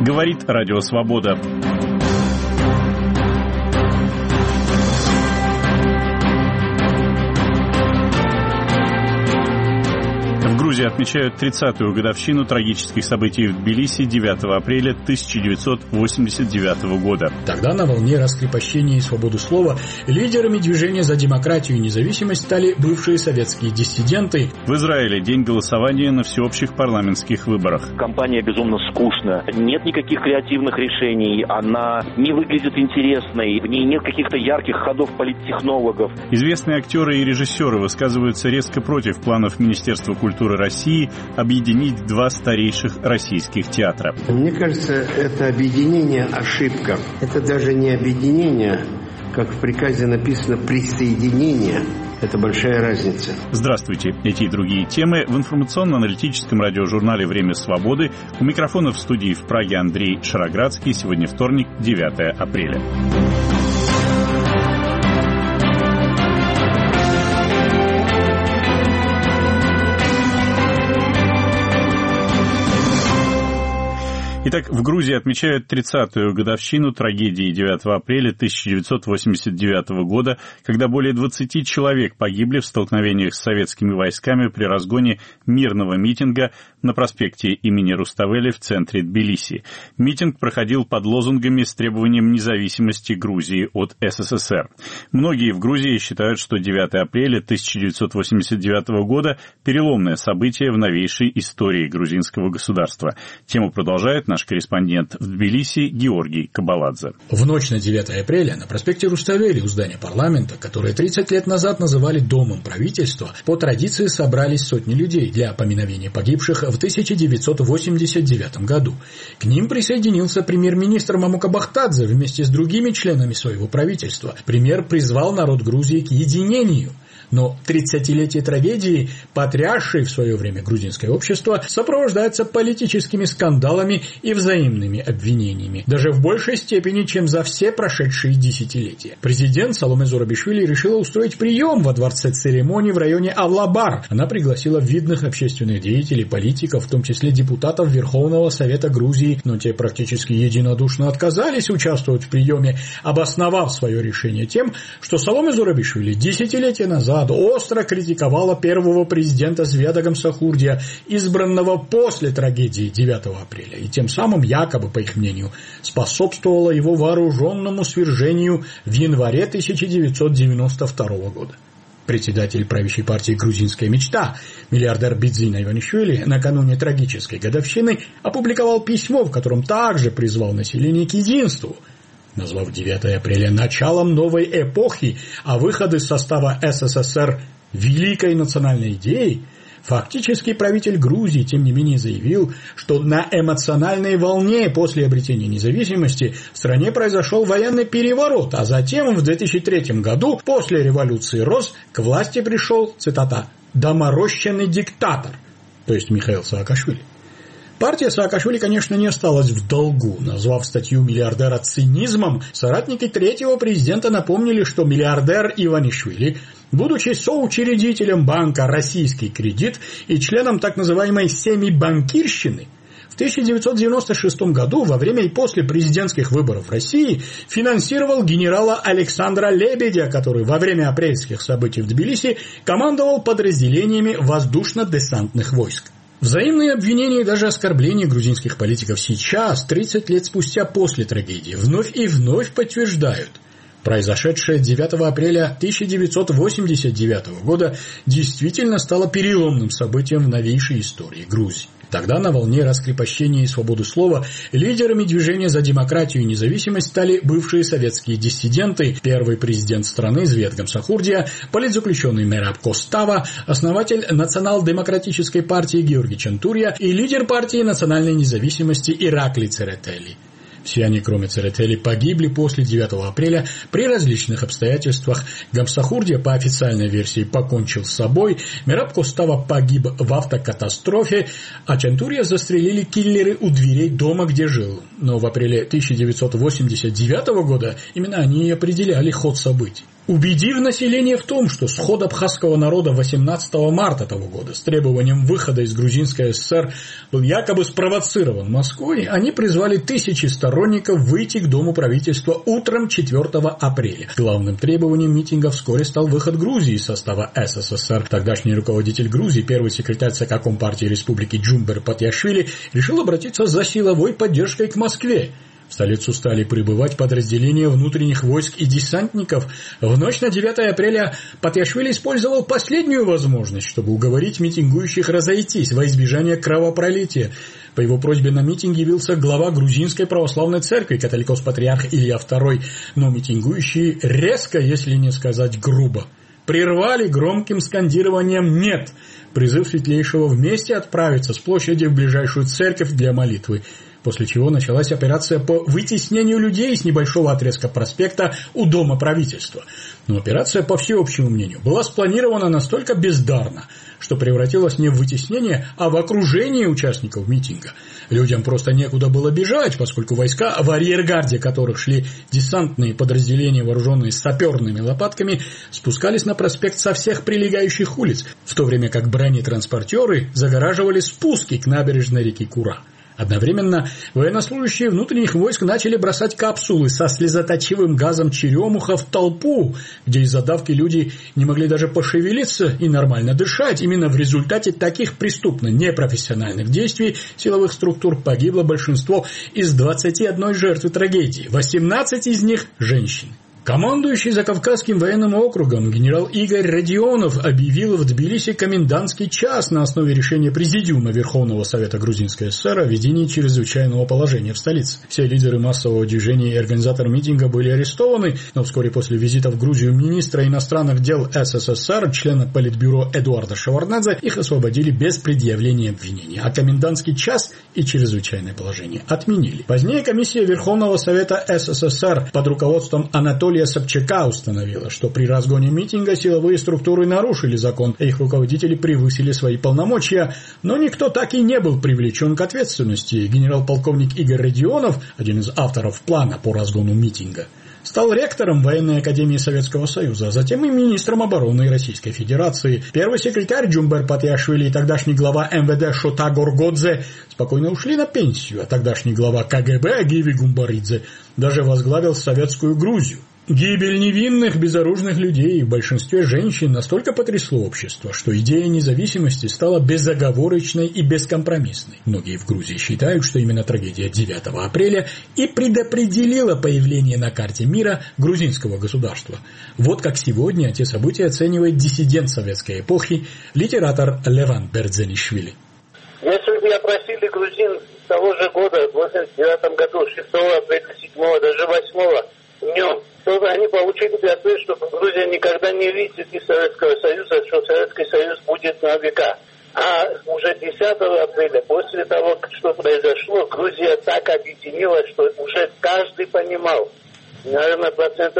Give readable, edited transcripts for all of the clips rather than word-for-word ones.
Говорит Радио Свобода. В Грузии отмечают 30-ю годовщину трагических событий в Тбилиси 9 апреля 1989 года. Тогда на волне раскрепощения и свободы слова лидерами движения за демократию и независимость стали бывшие советские диссиденты. В Израиле день голосования на всеобщих парламентских выборах. Кампания безумно скучна. Нет никаких креативных решений. Она не выглядит интересной. В ней нет каких-то ярких ходов политтехнологов. Известные актеры и режиссеры высказываются резко против планов Министерства культуры России объединить два старейших российских театра. Мне кажется, это объединение ошибка. Это даже не объединение, как в приказе написано «присоединение». Это большая разница. Здравствуйте. Эти и другие темы в информационно-аналитическом радиожурнале «Время свободы». У микрофона в студии в Праге Андрей Шароградский. Сегодня вторник, 9 апреля. Итак, в Грузии отмечают 30-ю годовщину трагедии 9 апреля 1989 года, когда более 20 человек погибли в столкновениях с советскими войсками при разгоне мирного митинга на проспекте имени Руставели в центре Тбилиси. Митинг проходил под лозунгами с требованием независимости Грузии от СССР. Многие в Грузии считают, что 9 апреля 1989 года – переломное событие в новейшей истории грузинского государства. Тему продолжает наш корреспондент в Тбилиси Георгий Кабаладзе. В ночь на 9 апреля на проспекте Руставели у здания парламента, которое 30 лет назад называли Домом правительства, по традиции собрались сотни людей для поминовения погибших в 1989 году. К ним присоединился премьер-министр Мамука Бахтадзе вместе с другими членами своего правительства. Премьер призвал народ Грузии к единению. Но 30-летие трагедии, потрясшей в свое время грузинское общество, сопровождается политическими скандалами и взаимными обвинениями, даже в большей степени, чем за все прошедшие десятилетия. Президент Саломе Зурабишвили решила устроить прием во дворце церемоний в районе Авлабар. Она пригласила видных общественных деятелей, политиков, в том числе депутатов Верховного Совета Грузии, но те практически единодушно отказались участвовать в приеме, обосновав свое решение тем, что Саломе Зурабишвили десятилетия назад остро критиковала первого президента Зведа Гамсахурдия, избранного после трагедии 9 апреля, и тем самым якобы, по их мнению, способствовала его вооруженному свержению в январе 1992 года. Председатель правящей партии «Грузинская мечта», миллиардер Бидзина Иванишвили, накануне трагической годовщины опубликовал письмо, в котором также призвал население к единству, назвав 9 апреля началом новой эпохи, а выход из состава СССР великой национальной идеей. Фактически правитель Грузии, тем не менее, заявил, что на эмоциональной волне после обретения независимости в стране произошел военный переворот, а затем в 2003 году, после революции РОС, к власти пришел, цитата, «доморощенный диктатор», то есть Михаил Саакашвили. Партия Саакашвили, конечно, не осталась в долгу. Назвав статью миллиардера цинизмом, соратники третьего президента напомнили, что миллиардер Иванишвили, будучи соучредителем банка «Российский кредит» и членом так называемой «семибанкирщины», в 1996 году, во время и после президентских выборов в России, финансировал генерала Александра Лебедя, который во время апрельских событий в Тбилиси командовал подразделениями воздушно-десантных войск. Взаимные обвинения и даже оскорбления грузинских политиков сейчас, 30 лет спустя после трагедии, вновь и вновь подтверждают: произошедшее 9 апреля 1989 года действительно стало переломным событием в новейшей истории Грузии. Тогда на волне раскрепощения и свободы слова лидерами движения за демократию и независимость стали бывшие советские диссиденты, первый президент страны Звед Гамсахурдия, политзаключенный Мераб Костава, основатель национал-демократической партии Георгий Чантурья и лидер партии национальной независимости Иракли Церетели. Все они, кроме Церетели, погибли после 9 апреля при различных обстоятельствах. Гамсахурдия, по официальной версии, покончил с собой, Мераб Костава погиб в автокатастрофе, а Чантурья застрелили киллеры у дверей дома, где жил. Но в апреле 1989 года именно они и определяли ход событий. Убедив население в том, что сход абхазского народа 18 марта того года с требованием выхода из Грузинской ССР был якобы спровоцирован Москвой, они призвали тысячи сторонников выйти к Дому правительства утром 4 апреля. Главным требованием митинга вскоре стал выход Грузии из состава СССР. Тогдашний руководитель Грузии, первый секретарь ЦК Компартии Республики Джумбер Патиашвили, решил обратиться за силовой поддержкой к Москве. В столицу стали прибывать подразделения внутренних войск и десантников. В ночь на 9 апреля Патиашвили использовал последнюю возможность, чтобы уговорить митингующих разойтись во избежание кровопролития. По его просьбе на митинг явился глава Грузинской православной церкви, католикос-патриарх Илья II, но митингующие резко, если не сказать грубо, прервали громким скандированием «Нет!» призыв Светлейшего вместе отправиться с площади в ближайшую церковь для молитвы. После чего началась операция по вытеснению людей с небольшого отрезка проспекта у Дома правительства. Но операция, по всеобщему мнению, была спланирована настолько бездарно, что превратилась не в вытеснение, а в окружение участников митинга. Людям просто некуда было бежать, поскольку войска, в арьергарде которых шли десантные подразделения, вооруженные саперными лопатками, спускались на проспект со всех прилегающих улиц, в то время как бронетранспортеры загораживали спуски к набережной реки Кура. Одновременно военнослужащие внутренних войск начали бросать капсулы со слезоточивым газом черемуха в толпу, где из-за давки люди не могли даже пошевелиться и нормально дышать. Именно в результате таких преступно-непрофессиональных действий силовых структур погибло большинство из 21 жертвы трагедии, 18 из них – женщины. Командующий Закавказским военным округом генерал Игорь Родионов объявил в Тбилиси комендантский час на основе решения Президиума Верховного Совета Грузинской ССР о введении чрезвычайного положения в столице. Все лидеры массового движения и организаторы митинга были арестованы, но вскоре после визита в Грузию министра иностранных дел СССР, члена Политбюро Эдуарда Шеварднадзе, их освободили без предъявления обвинений, а комендантский час и чрезвычайное положение отменили. Позднее комиссия Верховного Совета СССР под руководством Анатолия Собчака установила, что при разгоне митинга силовые структуры нарушили закон, а их руководители превысили свои полномочия, но никто так и не был привлечен к ответственности. Генерал-полковник Игорь Родионов, один из авторов плана по разгону митинга, стал ректором Военной академии Советского Союза, а затем и министром обороны Российской Федерации. Первый секретарь Джумбер Патиашвили и тогдашний глава МВД Шота Горгодзе спокойно ушли на пенсию, а тогдашний глава КГБ Гиви Гумбаридзе даже возглавил советскую Грузию. Гибель невинных, безоружных людей, в большинстве женщин, настолько потрясло общество, что идея независимости стала безоговорочной и бескомпромиссной. Многие в Грузии считают, что именно трагедия 9 апреля и предопределила появление на карте мира грузинского государства. Вот как сегодня эти события оценивает диссидент советской эпохи, литератор Леван Бердзенишвили. Если бы опросили грузин с того же года, в 1989 году, 6 апреля, 7, даже 8 днем, то они получили бы ответ, что Грузия никогда не видит из Советского Союза, что Советский Союз будет на века. А уже 10 апреля, после того, что произошло, Грузия так объединилась, что уже каждый понимал, наверное,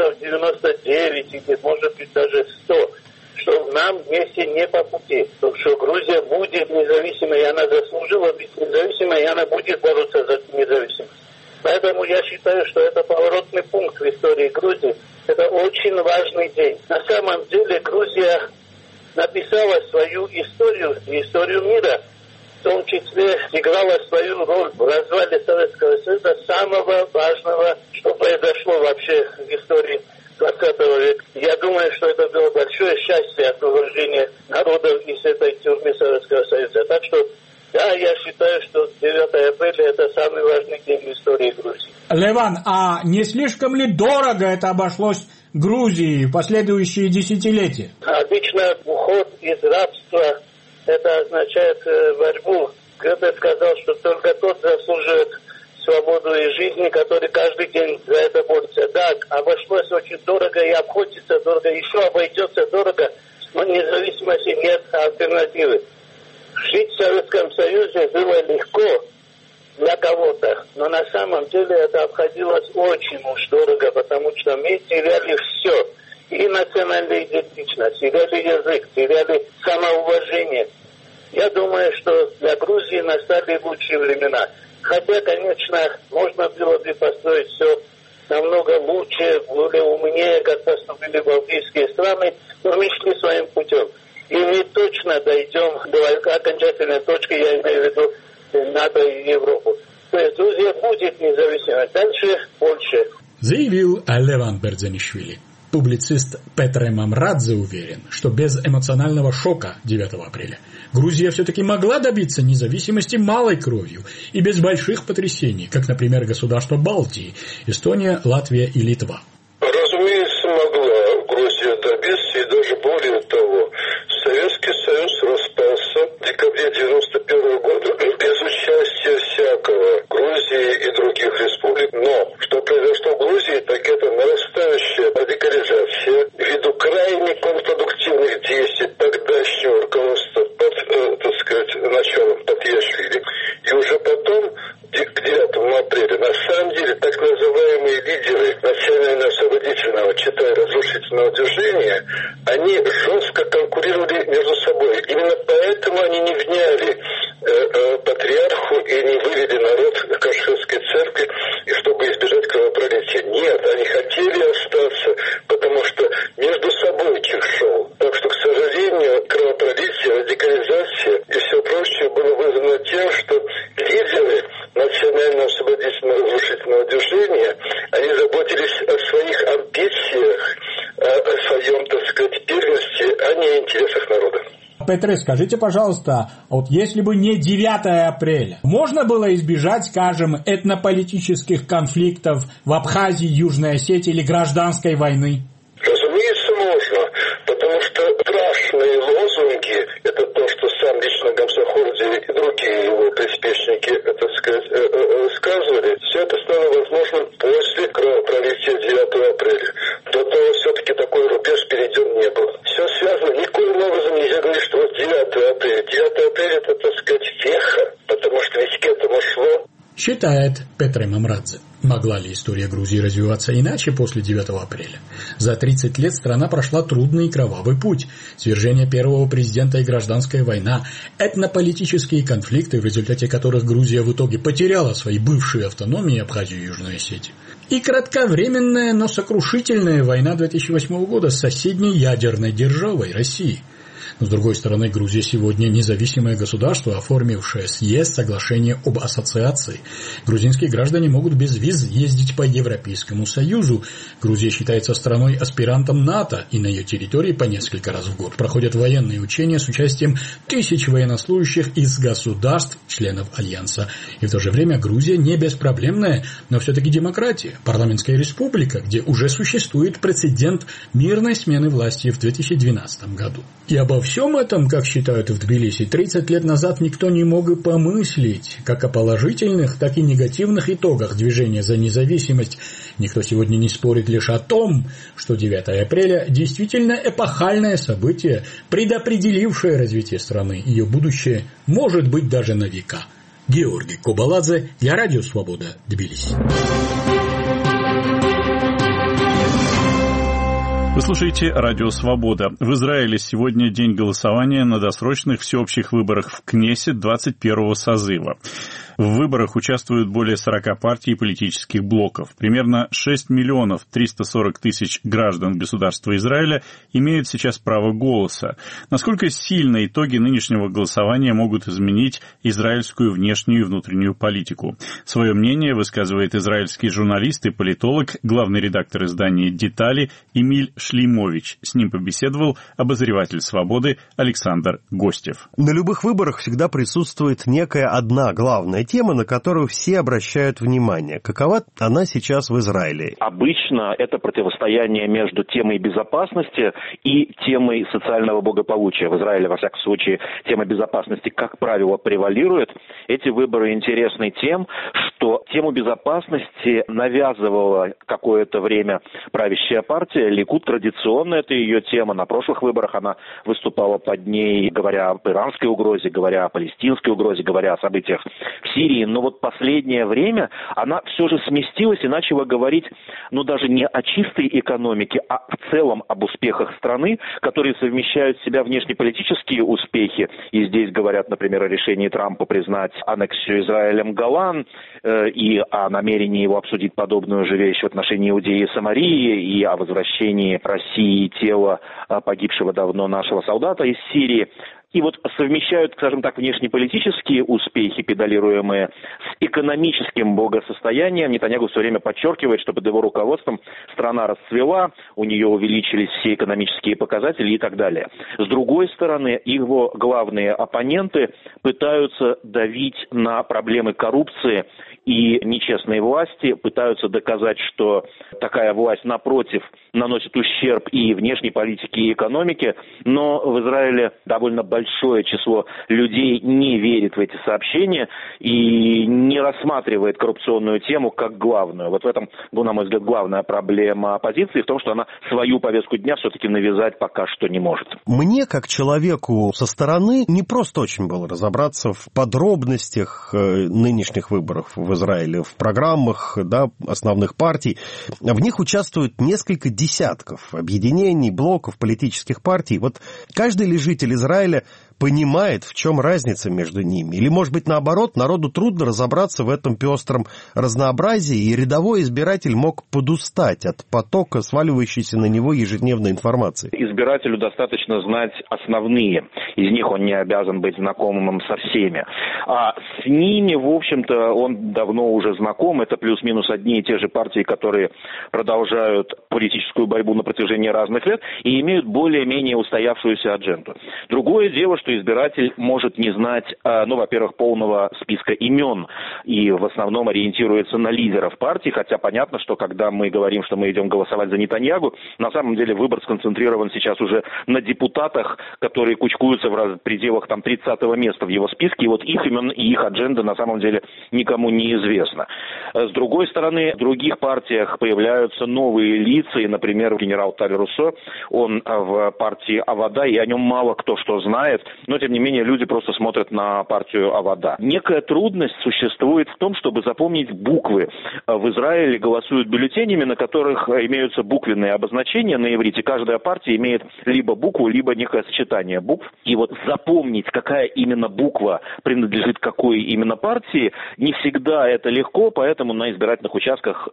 99% или, может быть, даже 100%, что нам вместе не по пути, что Грузия будет независимой, и она заслужила быть независимой, и она будет бороться за независимость. Поэтому я считаю, что это поворотный пункт в истории Грузии. Это очень важный день. На самом деле Грузия написала свою историю, историю мира, в том числе играла свою роль в развале Советского Союза, самого важного, что произошло вообще в истории 20 века. Я думаю, что это было большое счастье освобождения народов из этой тюрьмы Советского Союза. Так что да, я считаю, что 9 апреля это самый важный день в истории Грузии. Леван, а не слишком ли дорого это обошлось Грузии в последующие десятилетия? Обычно уход из рабства, это означает борьбу. Гёте сказал, что только тот заслуживает свободу и жизни, который каждый день за это борется. Да, обошлось очень дорого и обходится дорого, еще обойдется дорого, но независимости нет альтернативы. Жить в Советском Союзе было легко для кого-то, но на самом деле это обходилось очень уж дорого, потому что мы теряли все. И национальную идентичность, теряли язык, теряли самоуважение. Я думаю, что для Грузии настали лучшие времена. Хотя, конечно, можно было бы построить все намного лучше, более умнее, как поступили балтийские страны, но мы шли своим путем. И мы точно дойдем до окончательной точки, я имею в виду НАТО и Европу. То есть Грузия будет независимой. Дальше больше. Заявил Леван Бердзенишвили. Публицист Петре Мамрадзе уверен, что без эмоционального шока 9 апреля Грузия все-таки могла добиться независимости малой кровью и без больших потрясений, как, например, государства Балтии, Эстония, Латвия и Литва. Разумеется, могла Грузия добиться, и даже более того, Советский Союз распался в декабре 1991 года без участия всякого Грузии и других республик. Но что произошло в Грузии, так это нарастающая радикализация ввиду крайне контрпродуктивных действий тогдашнего руководства под, так сказать, началом Патиашвили. И уже потом, к 9 апреля, на самом деле, так называемые лидеры национально-освободительного, читая разрушительного движения, они жестко конкурировали между собой. Именно поэтому они не вняли патриарху и не вывели народ к Каширской церкви, и чтобы избежать кровопролития. Нет, они хотели остаться, потому что между собой чих шел. Так что, к сожалению, кровопролитие, радикализация и все прочее было вызвано тем, что лидеры национально-освободительного разрушительного движения, они заботились о своих амбициях, о своем, так сказать, первенстве, а не о интересах народа. Петре, скажите, пожалуйста, вот если бы не 9 апреля, можно было избежать, скажем, этнополитических конфликтов в Абхазии, Южной Осетии или гражданской войны? Разумеется, можно, потому что страшные лозунги, это то, что сам лично Гамсахурди и другие его приспешники, так сказать, сказывали, все это стало возможным после кровопролития 9 апреля. До того все-таки такой рубеж перейден не был. Все связано, никоим образом нельзя говорить, что вот 9 апреля. 9 апреля это, так сказать, веха, потому что ведь к этому шло. Считает Петре Мамрадзе. Могла ли история Грузии развиваться иначе после 9 апреля? За 30 лет страна прошла трудный и кровавый путь. Свержение первого президента и гражданская война, этнополитические конфликты, в результате которых Грузия в итоге потеряла свои бывшие автономии Абхазию и Южную Осетию. И кратковременная, но сокрушительная война 2008 года с соседней ядерной державой Россией. Но, с другой стороны, Грузия сегодня независимое государство, оформившее съезд соглашения об ассоциации. Грузинские граждане могут без виз ездить по Европейскому Союзу. Грузия считается страной-аспирантом НАТО, и на ее территории по несколько раз в год проходят военные учения с участием тысяч военнослужащих из государств, членов Альянса. И в то же время Грузия не беспроблемная, но все-таки демократия, парламентская республика, где уже существует прецедент мирной смены власти в 2012 году. И обо всем этом, как считают в Тбилиси, 30 лет назад никто не мог и помыслить. Как о положительных, так и негативных итогах движения за независимость. Никто сегодня не спорит лишь о том, что 9 апреля действительно эпохальное событие, предопределившее развитие страны. Ее будущее может быть даже на века. Георгий Кобаладзе для Радио Свобода, Тбилиси. Вы слушаете Радио Свобода. В Израиле сегодня день голосования на досрочных всеобщих выборах в Кнессет 21-го созыва. В выборах участвуют более 40 партий и политических блоков. Примерно 6 миллионов 340 тысяч граждан государства Израиля имеют сейчас право голоса. Насколько сильно итоги нынешнего голосования могут изменить израильскую внешнюю и внутреннюю политику? Свое мнение высказывает израильский журналист и политолог, главный редактор издания «Детали» Эмиль Шлеймович. С ним побеседовал обозреватель «Свободы» Александр Гостев. На любых выборах всегда присутствует некая одна главная тема, на которую все обращают внимание. Какова она сейчас в Израиле? Обычно это противостояние между темой безопасности и темой социального благополучия. В Израиле, во всяком случае, тема безопасности, как правило, превалирует. Эти выборы интересны тем, что тему безопасности навязывала какое-то время правящая партия. Ликуд традиционно это ее тема. На прошлых выборах она выступала под ней, говоря об иранской угрозе, говоря о палестинской угрозе, говоря о событиях в Сирии. Но вот последнее время она все же сместилась и начала говорить, даже не о чистой экономике, а в целом об успехах страны, которые совмещают в себя внешнеполитические успехи. И здесь говорят, например, о решении Трампа признать аннексию Израилем Голан, и о намерении его обсудить подобную же вещь в отношении Иудеи и Самарии, и о возвращении России тела погибшего давно нашего солдата из Сирии. И вот совмещают, скажем так, внешнеполитические успехи, педалируемые, с экономическим благосостоянием. Нетаньяху все время подчеркивает, что под его руководством страна расцвела, у нее увеличились все экономические показатели и так далее. С другой стороны, его главные оппоненты пытаются давить на проблемы коррупции и нечестной власти, пытаются доказать, что такая власть, напротив, наносит ущерб и внешней политике, и экономике, но в Израиле довольно большое число людей не верит в эти сообщения и не рассматривает коррупционную тему как главную. Вот в этом, на мой взгляд, главная проблема оппозиции, в том, что она свою повестку дня все-таки навязать пока что не может. Мне, как человеку со стороны, не просто очень было разобраться в подробностях нынешних выборов в Израиле, в программах, да, основных партий. В них участвуют несколько десятков объединений, блоков, политических партий. Вот каждый ли житель Израиля понимает, в чем разница между ними? Или, может быть, наоборот, народу трудно разобраться в этом пестром разнообразии, и рядовой избиратель мог подустать от потока, сваливающейся на него ежедневной информации? Избирателю достаточно знать основные. Из них он не обязан быть знакомым со всеми. А с ними, в общем-то, он давно уже знаком. Это плюс-минус одни и те же партии, которые продолжают политическую борьбу на протяжении разных лет и имеют более-менее устоявшуюся адженду. Другое дело, что избиратель может не знать, во-первых, полного списка имен и в основном ориентируется на лидеров партий, хотя понятно, что когда мы говорим, что мы идем голосовать за Нетаньяху, на самом деле выбор сконцентрирован сейчас уже на депутатах, которые кучкуются в пределах 30-го места в его списке, и вот их имен и их адженда на самом деле никому не известна. С другой стороны, в других партиях появляются новые лица, и, например, генерал Таль Руссо, он в партии Авода, и о нем мало кто что знает, но, тем не менее, люди просто смотрят на партию Авода. Некая трудность существует в том, чтобы запомнить буквы. В Израиле голосуют бюллетенями, на которых имеются буквенные обозначения на иврите. Каждая партия имеет либо букву, либо некое сочетание букв. И вот запомнить, какая именно буква принадлежит какой именно партии, не всегда это легко, поэтому на избирательных участках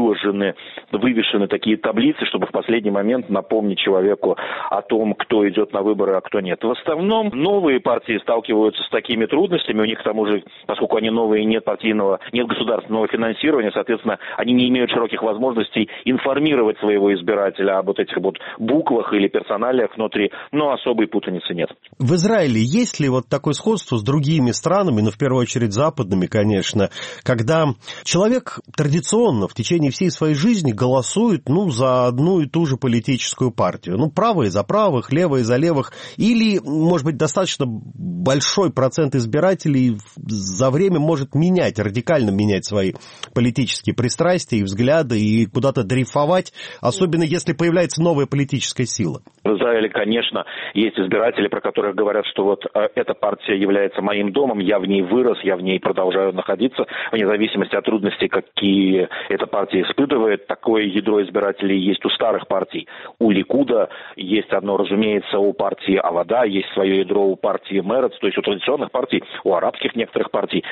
вывешены такие таблицы, чтобы в последний момент напомнить человеку о том, кто идет на выборы, а кто нет. В основном новые партии сталкиваются с такими трудностями, у них к тому же, поскольку они новые, нет государственного финансирования, соответственно, они не имеют широких возможностей информировать своего избирателя об вот этих вот буквах или персоналиях внутри, но особой путаницы нет. В Израиле есть ли вот такое сходство с другими странами, в первую очередь западными, конечно, когда человек традиционно в течение всей своей жизни голосует, за одну и ту же политическую партию? Правые за правых, левые за левых, или, может быть, достаточно большой процент избирателей за время может радикально менять свои политические пристрастия и взгляды, и куда-то дрейфовать, особенно если появляется новая политическая сила? В Израиле, конечно, есть избиратели, про которых говорят, что вот эта партия является моим домом, я в ней вырос, я в ней продолжаю находиться, вне зависимости от трудностей, какие эта партия испытывает. Такое ядро избирателей есть у старых партий. У Ликуда есть одно, разумеется, у партии Авода, есть свое ядро у партии Мерец, то есть у традиционных партий, у арабских некоторых партий,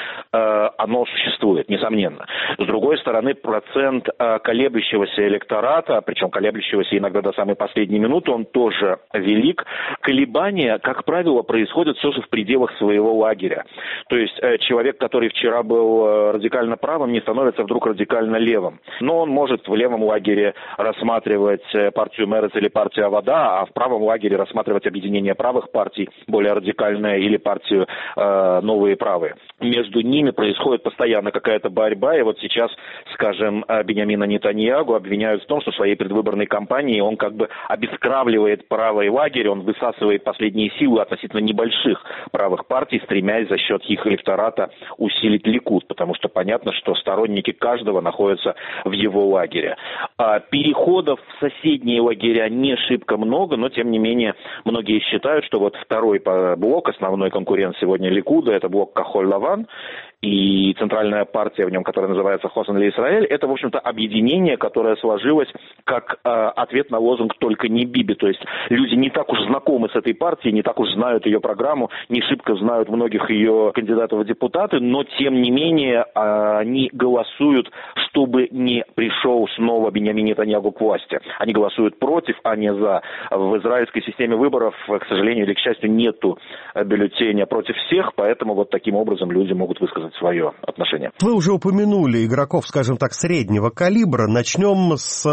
оно существует, несомненно. С другой стороны, процент колеблющегося электората, причем колеблющегося иногда до самой последней минуты, он тоже велик. Колебания, как правило, происходят все же в пределах своего лагеря. То есть человек, который вчера был радикально правым, не становится вдруг радикально левым. Но он может в левом лагере рассматривать партию Мерец или партию Авода, а в правом лагере рассматривать объединение правых партий, более радикальное, или партию Новые Правые. Между ними происходит постоянно какая-то борьба, и вот сейчас, скажем, Биньямина Нетаньяху обвиняют в том, что в своей предвыборной кампании он как бы обескравливает правый лагерь, он высасывает последние силы относительно небольших правых партий, стремясь за счет их электората усилить Ликуд, потому что понятно, что сторонники каждого находятся в его лагере. Переходов в соседние лагеря не шибко много, но тем не менее многие считают, что вот второй блок, основной конкурент сегодня Ликуда, это блок Кахоль-Лаван, и центральная партия в нем, которая называется Хосен Ле-Исраэль, это, в общем-то, объединение, которое сложилось как ответ на лозунг «Только не Биби». То есть люди не так уж знакомы с этой партией, не так уж знают ее программу, не шибко знают многих ее кандидатов в депутаты, но, тем не менее, они голосуют, чтобы не пришел снова Биньямин Нетаньяху к власти. Они голосуют против, а не за. В израильской системе выборов, к сожалению или к счастью, нету бюллетеня против всех, поэтому вот таким образом люди могут высказать свое отношение. Вы уже упомянули игроков, скажем так, среднего калибра. Начнем с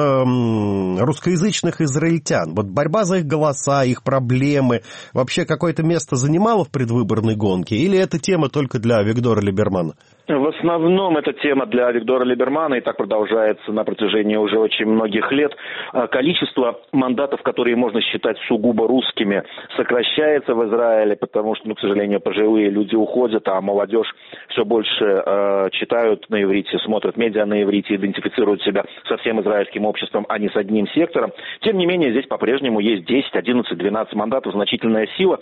русскоязычных израильтян. Вот борьба за их голоса, их проблемы вообще какое-то место занимала в предвыборной гонке? Или эта тема только для Авигдора Либермана? В основном это тема для Авигдора Либермана, и так продолжается на протяжении уже очень многих лет. Количество мандатов, которые можно считать сугубо русскими, сокращается в Израиле, потому что, к сожалению, пожилые люди уходят, а молодежь все больше читают на иврите, смотрят медиа на иврите, идентифицируют себя со всем израильским обществом, а не с одним сектором. Тем не менее, здесь по-прежнему есть 10, 11, 12 мандатов, значительная сила,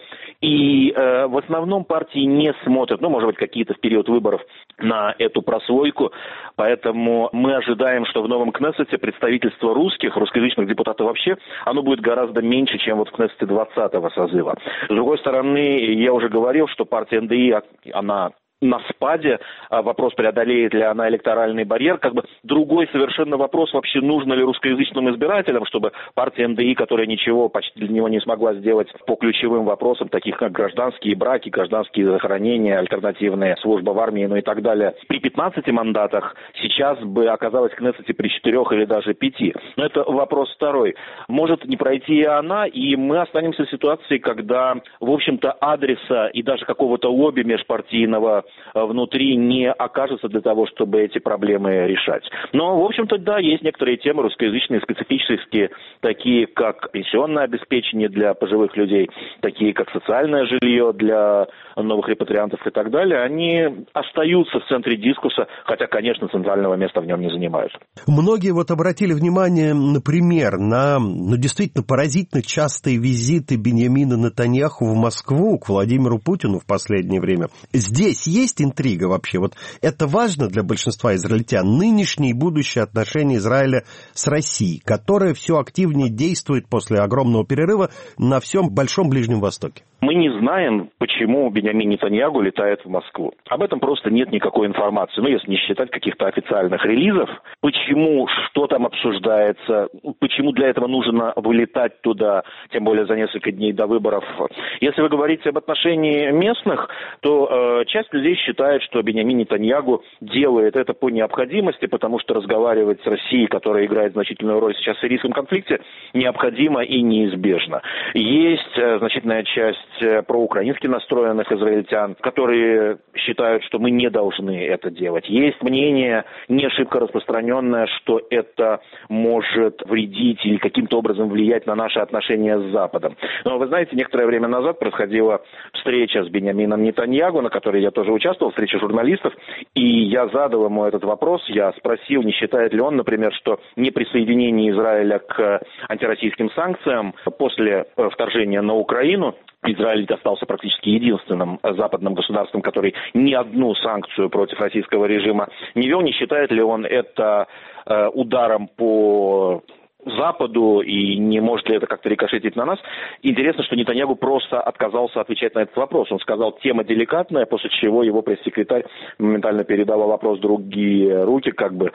и в основном партии не смотрят, может быть, какие-то в период выборов, на эту прослойку, поэтому мы ожидаем, что в новом Кнессете представительство русскоязычных депутатов вообще, оно будет гораздо меньше, чем вот в Кнессете 20-го созыва. С другой стороны, я уже говорил, что партия НДИ, она на спаде, вопрос, преодолеет ли она электоральный барьер, другой совершенно вопрос, вообще нужно ли русскоязычным избирателям, чтобы партия НДИ, которая ничего почти для него не смогла сделать по ключевым вопросам, таких как гражданские браки, гражданские захоронения, альтернативная служба в армии, и так далее, при 15 мандатах сейчас бы оказалась в Кнессете при 4 или даже 5. Но это вопрос второй. Может не пройти и она, и мы останемся в ситуации, когда, в общем-то, адреса и даже какого-то лобби межпартийного внутри не окажется для того, чтобы эти проблемы решать. Но, в общем-то, да, есть некоторые темы русскоязычные, специфические, такие как пенсионное обеспечение для пожилых людей, такие как социальное жилье для новых репатриантов и так далее, они остаются в центре дискурса, хотя, конечно, центрального места в нем не занимают. Многие обратили внимание, например, на действительно поразительно частые визиты Биньямина Нетаньяху в Москву к Владимиру Путину в последнее время. Здесь есть интрига вообще? Это важно для большинства израильтян? Нынешние и будущие отношения Израиля с Россией, которая все активнее действует после огромного перерыва на всем Большом Ближнем Востоке. Мы не знаем, почему Биньямин Нетаньяху летает в Москву. Об этом просто нет никакой информации. Если не считать каких-то официальных релизов, почему, что там обсуждается, почему для этого нужно вылетать туда, тем более за несколько дней до выборов. Если вы говорите об отношении местных, то часть людей считает, что Биньямин Нетаньяху делает это по необходимости, потому что разговаривать с Россией, которая играет значительную роль сейчас в сирийском конфликте, необходимо и неизбежно. Есть значительная часть проукраински настроенных израильтян, которые считают, что мы не должны это делать. Есть мнение, не шибко распространенное, что это может вредить или каким-то образом влиять на наши отношения с Западом. Но вы знаете, некоторое время назад происходила встреча с Биньямином Нетаньяху, на которой я тоже участвовал, встреча журналистов, и я задал ему этот вопрос, я спросил, не считает ли он, например, что неприсоединение Израиля к антироссийским санкциям после вторжения на Украину, Израиль остался практически единственным западным государством, который ни одну санкцию против российского режима не вел. Не считает ли он это ударом по Западу и не может ли это как-то рикошетить на нас? Интересно, что Нетаньяху просто отказался отвечать на этот вопрос. Он сказал, тема деликатная, после чего его пресс-секретарь моментально передала вопрос в другие руки,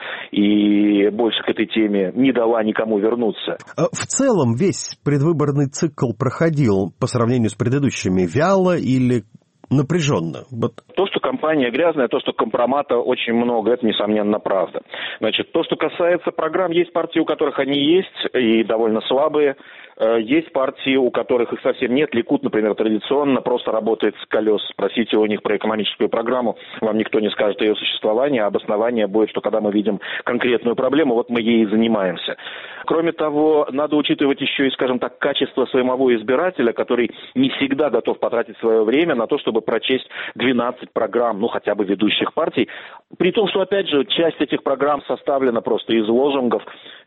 и больше к этой теме не дала никому вернуться. В целом весь предвыборный цикл проходил по сравнению с предыдущими вяло или напряженно? То, что кампания грязная, то, что компромата очень много, это, несомненно, правда. То, что касается программ, есть партии, у которых они есть, и довольно слабые. Есть партии, у которых их совсем нет. Ликуд, например, традиционно просто работает с колес. Спросите у них про экономическую программу, вам никто не скажет о ее существовании, а обоснование будет, что когда мы видим конкретную проблему, мы ей и занимаемся. Кроме того, надо учитывать еще и, качество самого избирателя, который не всегда готов потратить свое время на то, чтобы прочесть 12 программ, ну, хотя бы ведущих партий, при том, что, опять же, часть этих программ составлена просто из лозунгов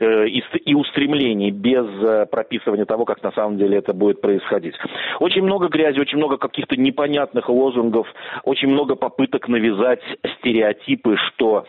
и устремлений, без прописывания того, как на самом деле это будет происходить. Очень много грязи, очень много каких-то непонятных лозунгов, очень много попыток навязать стереотипы, что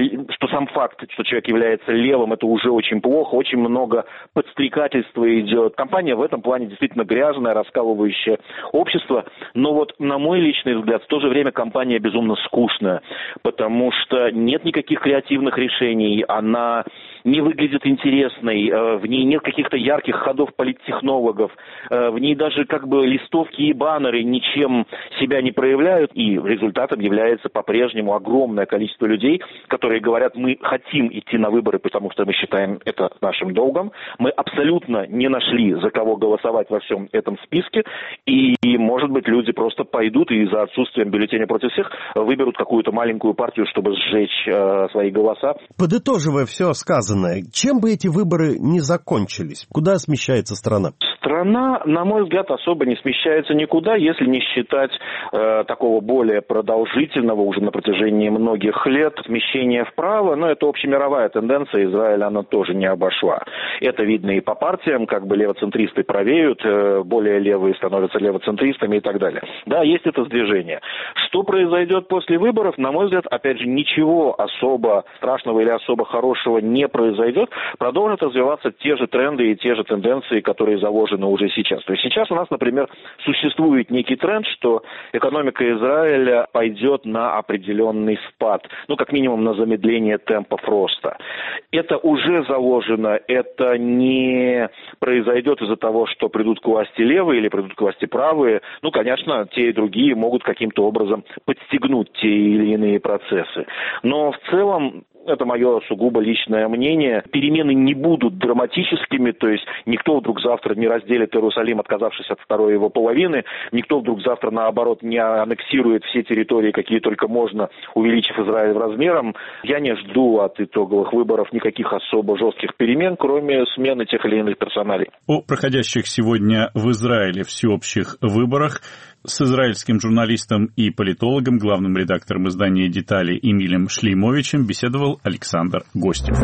сам факт, что человек является левым, это уже очень плохо, очень много подстрекательства идет. Компания в этом плане действительно грязная, раскалывающая общество, но вот, на мой личный взгляд, в то же время компания безумно скучная, потому что нет никаких креативных решений, она не выглядит интересной, в ней нет каких-то ярких ходов политтехнологов, в ней даже как бы листовки и баннеры ничем себя не проявляют, и результатом является по-прежнему огромное количество людей, которые говорят, мы хотим идти на выборы, потому что мы считаем это нашим долгом, мы абсолютно не нашли, за кого голосовать во всем этом списке, и, может быть, люди просто пойдут и за отсутствием бюллетеня против всех выберут какую-то маленькую партию, чтобы сжечь свои голоса. Подытоживая все сказанное, чем бы эти выборы не закончились? Куда смещается страна? Страна, на мой взгляд, особо не смещается никуда, если не считать такого более продолжительного уже на протяжении многих лет смещения вправо. Но это общемировая тенденция, Израиль она тоже не обошла. Это видно и по партиям, как бы левоцентристы правеют, более левые становятся левоцентристами и так далее. Да, есть это движение. Что произойдет после выборов, на мой взгляд, опять же, ничего особо страшного или особо хорошего не произойдет. Продолжат развиваться те же тренды и те же тенденции, которые заложены уже сейчас. То есть сейчас у нас, например, существует некий тренд, что экономика Израиля пойдет на определенный спад, ну, как минимум на замедление темпов роста. Это уже заложено, это не произойдет из-за того, что придут к власти левые или придут к власти правые. Ну, конечно, те и другие могут каким-то образом подстегнуть те или иные процессы. Но в целом, это мое сугубо личное мнение, перемены не будут драматическими, то есть никто вдруг завтра не разделит Иерусалим, отказавшись от второй его половины, никто вдруг завтра, наоборот, не аннексирует все территории, какие только можно, увеличив Израиль в размером. Я не жду от итоговых выборов никаких особо жестких перемен, кроме смены тех или иных персоналей. О проходящих сегодня в Израиле всеобщих выборах с израильским журналистом и политологом, главным редактором издания «Детали» Эмилем Шлеймовичем беседовал Александр Гостев.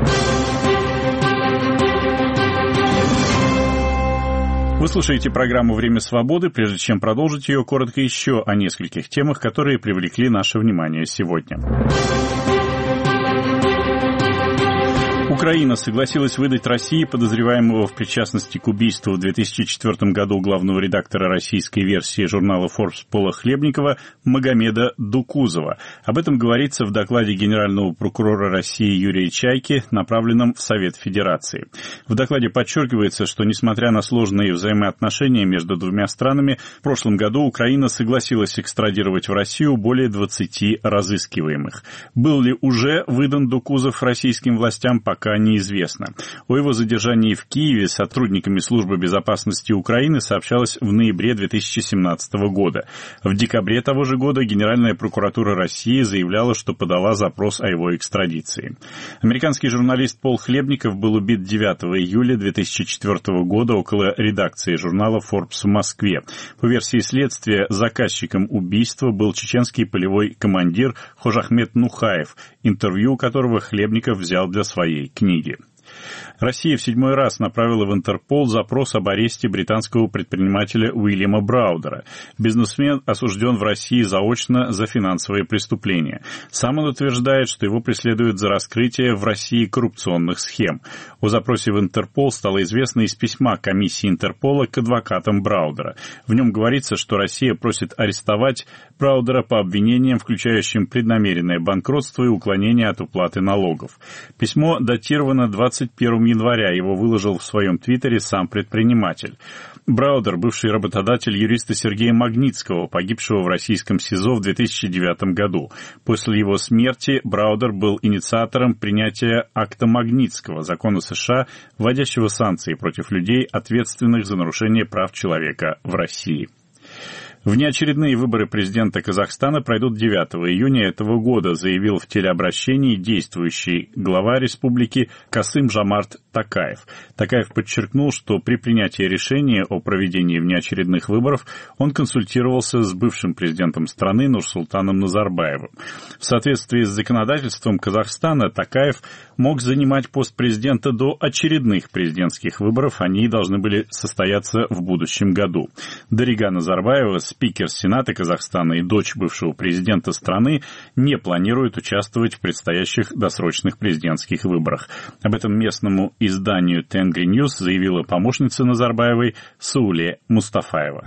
Вы слушаете программу «Время свободы». Прежде чем продолжить ее, коротко еще о нескольких темах, которые привлекли наше внимание сегодня. Украина согласилась выдать России подозреваемого в причастности к убийству в 2004 году главного редактора российской версии журнала Forbes Пола Хлебникова Магомеда Дукузова. Об этом говорится в докладе генерального прокурора России Юрия Чайки, направленном в Совет Федерации. В докладе подчеркивается, что, несмотря на сложные взаимоотношения между двумя странами, в прошлом году Украина согласилась экстрадировать в Россию более 20 разыскиваемых. Был ли уже выдан Дукузов российским властям, пока неизвестно. О его задержании в Киеве сотрудниками Службы безопасности Украины сообщалось в ноябре 2017 года. В декабре того же года Генеральная прокуратура России заявляла, что подала запрос о его экстрадиции. Американский журналист Пол Хлебников был убит 9 июля 2004 года около редакции журнала Forbes в Москве. По версии следствия, заказчиком убийства был чеченский полевой командир Хожахмед Нухаев, интервью которого Хлебников взял для своей книги. Россия в 7-й раз направила в Интерпол запрос об аресте британского предпринимателя Уильяма Браудера. Бизнесмен осужден в России заочно за финансовые преступления. Сам он утверждает, что его преследуют за раскрытие в России коррупционных схем. О запросе в Интерпол стало известно из письма комиссии Интерпола к адвокатам Браудера. В нем говорится, что Россия просит арестовать Браудера по обвинениям, включающим преднамеренное банкротство и уклонение от уплаты налогов. Письмо датировано 21 января, его выложил в своем твиттере сам предприниматель. Браудер, бывший работодатель юриста Сергея Магнитского, погибшего в российском СИЗО в 2009 году. После его смерти Браудер был инициатором принятия акта Магнитского, закона США, вводящего санкции против людей, ответственных за нарушение прав человека в России. Внеочередные выборы президента Казахстана пройдут 9 июня этого года, заявил в телеобращении действующий глава республики Касым-Жомарт Такаев. Такаев подчеркнул, что при принятии решения о проведении внеочередных выборов он консультировался с бывшим президентом страны Нурсултаном Назарбаевым. В соответствии с законодательством Казахстана Такаев мог занимать пост президента до очередных президентских выборов, они должны были состояться в будущем году. Дарига Назарбаева, спикер Сената Казахстана и дочь бывшего президента страны, не планирует участвовать в предстоящих досрочных президентских выборах. Об этом местному изданию Тенгри Ньюс заявила помощница Назарбаевой Сауле Мустафаева.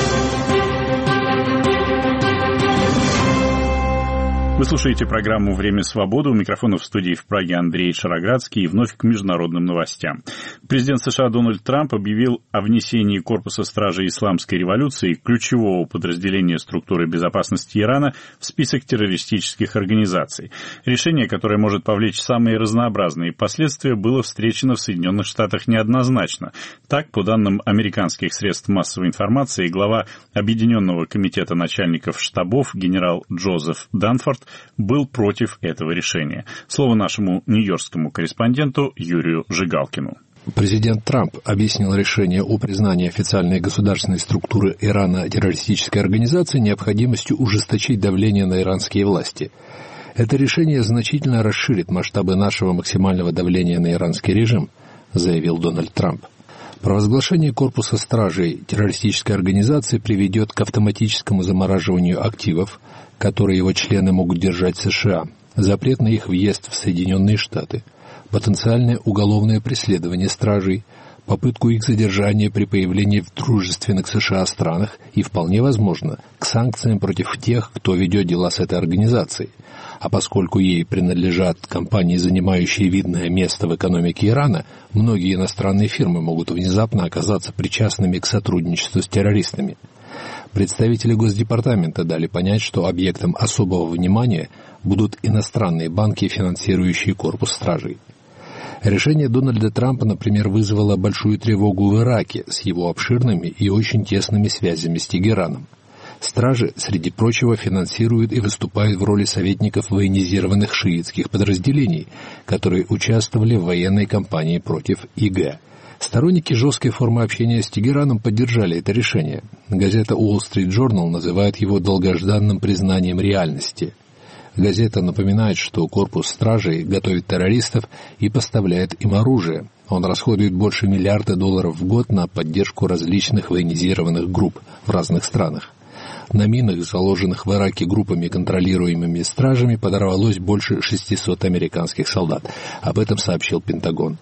Вы слушаете программу «Время свободы». У микрофона в студии в Праге Андрей Шароградский. И вновь к международным новостям. Президент США Дональд Трамп объявил о внесении Корпуса стражей Исламской революции, ключевого подразделения структуры безопасности Ирана, в список террористических организаций. Решение, которое может повлечь самые разнообразные последствия, было встречено в Соединенных Штатах неоднозначно. Так, по данным американских средств массовой информации, глава Объединенного комитета начальников штабов генерал Джозеф Данфорд был против этого решения. Слово нашему нью-йоркскому корреспонденту Юрию Жигалкину. Президент Трамп объяснил решение о признании официальной государственной структуры Ирана террористической организацией необходимостью ужесточить давление на иранские власти. Это решение значительно расширит масштабы нашего максимального давления на иранский режим, заявил Дональд Трамп. Провозглашение Корпуса стражей террористической организации приведет к автоматическому замораживанию активов, которые его члены могут держать в США, запрет на их въезд в Соединенные Штаты, потенциальное уголовное преследование стражей, попытку их задержания при появлении в дружественных США странах и, вполне возможно, к санкциям против тех, кто ведет дела с этой организацией. А поскольку ей принадлежат компании, занимающие видное место в экономике Ирана, многие иностранные фирмы могут внезапно оказаться причастными к сотрудничеству с террористами. Представители Госдепартамента дали понять, что объектом особого внимания будут иностранные банки, финансирующие корпус стражей. Решение Дональда Трампа, например, вызвало большую тревогу в Ираке с его обширными и очень тесными связями с Тегераном. Стражи, среди прочего, финансируют и выступают в роли советников военизированных шиитских подразделений, которые участвовали в военной кампании против ИГ. Сторонники жесткой формы общения с Тегераном поддержали это решение. Газета Wall Street Journal называет его долгожданным признанием реальности. Газета напоминает, что корпус стражей готовит террористов и поставляет им оружие. Он расходует больше $1 миллиард в год на поддержку различных военизированных групп в разных странах. На минах, заложенных в Ираке группами, контролируемыми стражами, подорвалось больше 600 американских солдат. Об этом сообщил Пентагон.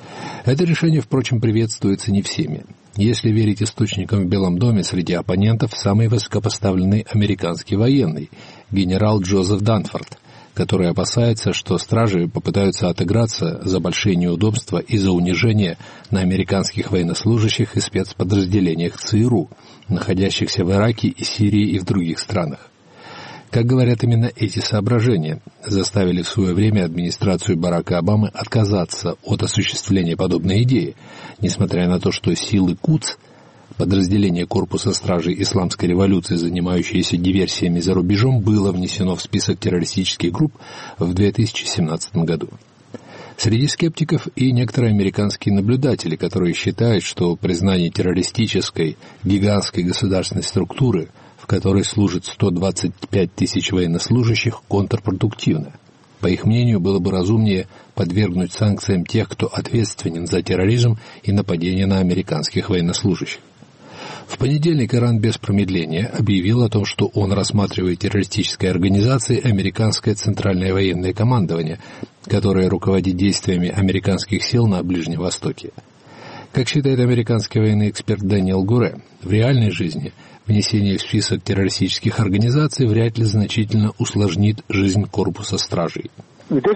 Это решение, впрочем, приветствуется не всеми. Если верить источникам в Белом доме, среди оппонентов самый высокопоставленный американский военный, генерал Джозеф Данфорд, который опасается, что стражи попытаются отыграться за большие неудобства и за унижение на американских военнослужащих и спецподразделениях ЦРУ, находящихся в Ираке и Сирии и в других странах. Как говорят, именно эти соображения заставили в свое время администрацию Барака Обамы отказаться от осуществления подобной идеи, несмотря на то, что силы Кудс, подразделение корпуса стражей Исламской революции, занимающееся диверсиями за рубежом, было внесено в список террористических групп в 2017 году. Среди скептиков и некоторые американские наблюдатели, которые считают, что признание террористической гигантской государственной структуры, в которой служит 125 тысяч военнослужащих, контрпродуктивно. По их мнению, было бы разумнее подвергнуть санкциям тех, кто ответственен за терроризм и нападения на американских военнослужащих. В понедельник Иран без промедления объявил о том, что он рассматривает террористической организацией американское центральное военное командование, которое руководит действиями американских сил на Ближнем Востоке. Как считает американский военный эксперт Дэниел Гуре, в реальной жизни внесение в список террористических организаций вряд ли значительно усложнит жизнь корпуса стражей. Это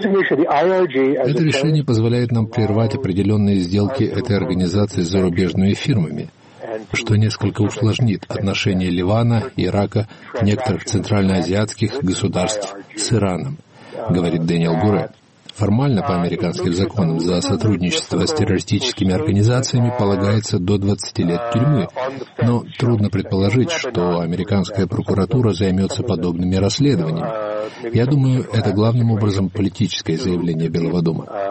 решение позволяет нам прервать определенные сделки этой организации с зарубежными фирмами, что несколько усложнит отношения Ливана, Ирака, некоторых центральноазиатских государств с Ираном, говорит Дэниел Гуре. Формально, по американским законам, за сотрудничество с террористическими организациями полагается до 20 лет тюрьмы, но трудно предположить, что американская прокуратура займется подобными расследованиями. Я думаю, это главным образом политическое заявление Белого дома.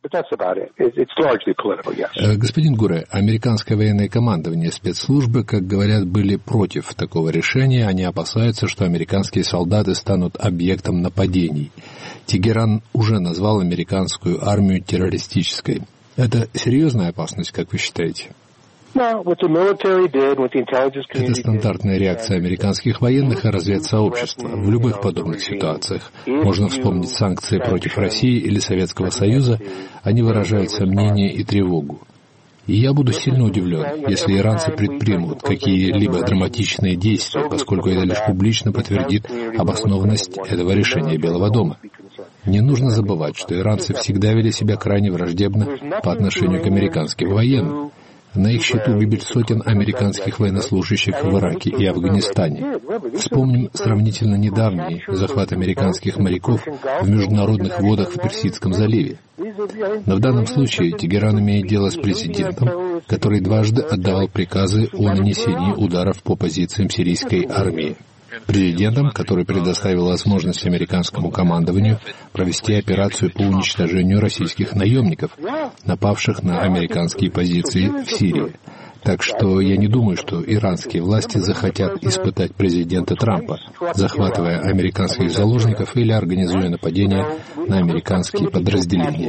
Господин Гуре, американское военное командование, спецслужбы, как говорят, были против такого решения. Они опасаются, что американские солдаты станут объектом нападений. Тегеран уже назвал американскую армию террористической. Это серьезная опасность, как вы считаете? Это стандартная реакция американских военных и разведсообщества в любых подобных ситуациях. Можно вспомнить санкции против России или Советского Союза. Они выражают сомнения и тревогу. И я буду сильно удивлен, если иранцы предпримут какие-либо драматичные действия, поскольку это лишь публично подтвердит обоснованность этого решения Белого дома. Не нужно забывать, что иранцы всегда вели себя крайне враждебно по отношению к американским военным. На их счету гибель сотен американских военнослужащих в Ираке и Афганистане. Вспомним сравнительно недавний захват американских моряков в международных водах в Персидском заливе. Но в данном случае Тегеран имеет дело с президентом, который дважды отдавал приказы о нанесении ударов по позициям сирийской армии. Президентом, который предоставил возможность американскому командованию провести операцию по уничтожению российских наемников, напавших на американские позиции в Сирии. Так что я не думаю, что иранские власти захотят испытать президента Трампа, захватывая американских заложников или организуя нападения на американские подразделения.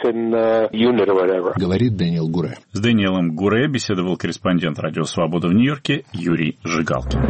Говорит Дэниел Гуре. С Дэниелом Гуре беседовал корреспондент «Радио Свобода» в Нью-Йорке Юрий Жигалкин.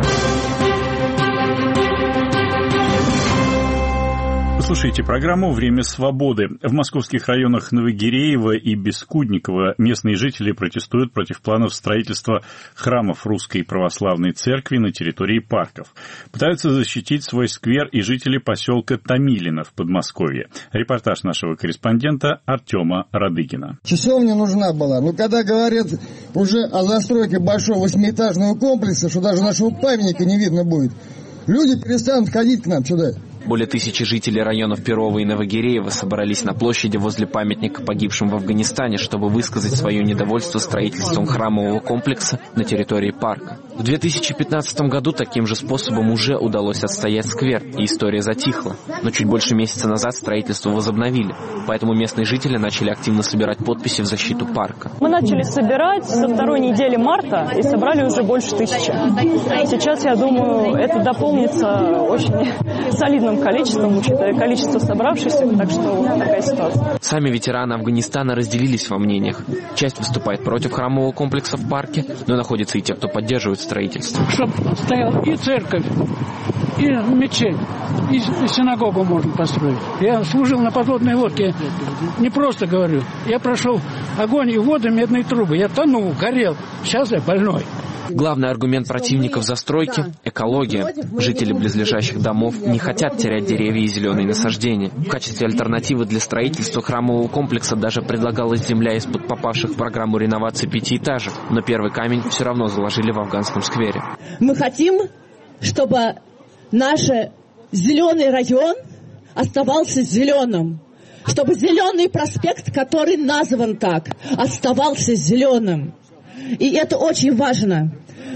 Слушайте программу «Время свободы». В московских районах Новогиреево и Бескудниково местные жители протестуют против планов строительства храмов Русской Православной Церкви на территории парков. Пытаются защитить свой сквер и жители поселка Томилино в Подмосковье. Репортаж нашего корреспондента Артема Радыгина. Часовня нужна была, но когда говорят уже о застройке большого 8-этажного комплекса, что даже нашего памятника не видно будет, люди перестанут ходить к нам сюда. Более 1000 жителей районов Перова и Новогиреева собрались на площади возле памятника погибшим в Афганистане, чтобы высказать свое недовольство строительством храмового комплекса на территории парка. В 2015 году таким же способом уже удалось отстоять сквер, и история затихла. Но чуть больше месяца назад строительство возобновили, поэтому местные жители начали активно собирать подписи в защиту парка. Мы начали собирать со 2-й недели марта и собрали уже больше 1000. Сейчас, я думаю, это дополнится очень солидным количеством, учитывая количество собравшихся, так что вот такая ситуация. Сами ветераны Афганистана разделились во мнениях. Часть выступает против храмового комплекса в парке, но находятся и те, кто поддерживает строительство. Чтоб стоял и церковь, и мечеть, и синагогу можно построить. Я служил на подводной лодке, не просто говорю. Я прошел огонь и воду, медные трубы. Я тонул, горел. Сейчас я больной. Главный аргумент противников застройки – экология. Жители близлежащих домов не хотят терять деревья и зеленые насаждения. В качестве альтернативы для строительства храмового комплекса даже предлагалась земля из-под попавших в программу реновации 5-этажек, но первый камень все равно заложили в афганском сквере. Мы хотим, чтобы наш зеленый район оставался зеленым. Чтобы зеленый проспект, который назван так, оставался зеленым. И это очень важно.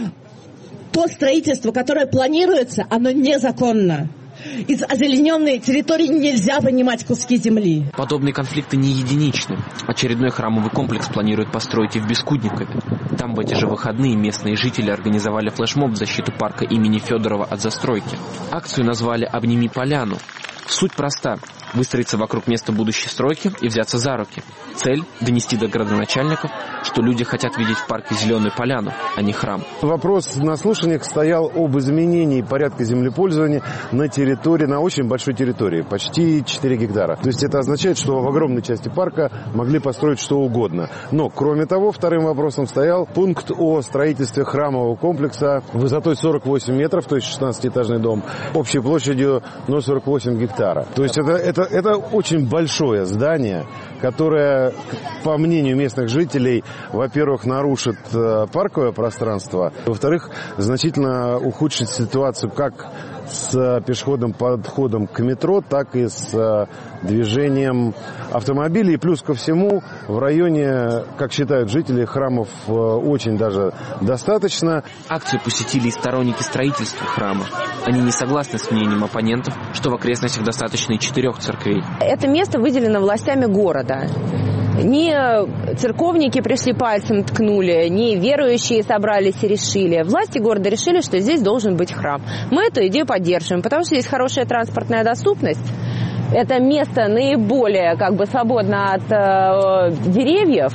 То строительство, которое планируется, оно незаконно. Из озелененной территории нельзя вынимать куски земли. Подобные конфликты не единичны. Очередной храмовый комплекс планируют построить и в Бескудникове. Там в эти же выходные местные жители организовали флешмоб в защиту парка имени Федорова от застройки. Акцию назвали «Обними поляну». Суть проста – выстроиться вокруг места будущей стройки и взяться за руки. Цель – донести до градоначальников, что люди хотят видеть в парке зеленую поляну, а не храм. Вопрос на слушаниях стоял об изменении порядка землепользования на территории, на очень большой территории, почти 4 гектара. То есть это означает, что в огромной части парка могли построить что угодно. Но, кроме того, вторым вопросом стоял пункт о строительстве храмового комплекса высотой 48 метров, то есть 16-этажный дом, общей площадью 0,48 гектара. То есть это очень большое здание, которое, по мнению местных жителей, во-первых, нарушит парковое пространство, во-вторых, значительно ухудшит ситуацию как с пешеходным подходом к метро, так и с движением автомобилей. И плюс ко всему, в районе, как считают жители, храмов очень даже достаточно. Акцию посетили и сторонники строительства храма. Они не согласны с мнением оппонентов, что в окрестностях достаточно и 4 церквей. Это место выделено властями города. ни церковники пришли пальцем ткнули, ни верующие собрались и решили. Власти города решили, что здесь должен быть храм. Мы эту идею поддерживаем, потому что здесь хорошая транспортная доступность. Это место наиболее свободно от деревьев.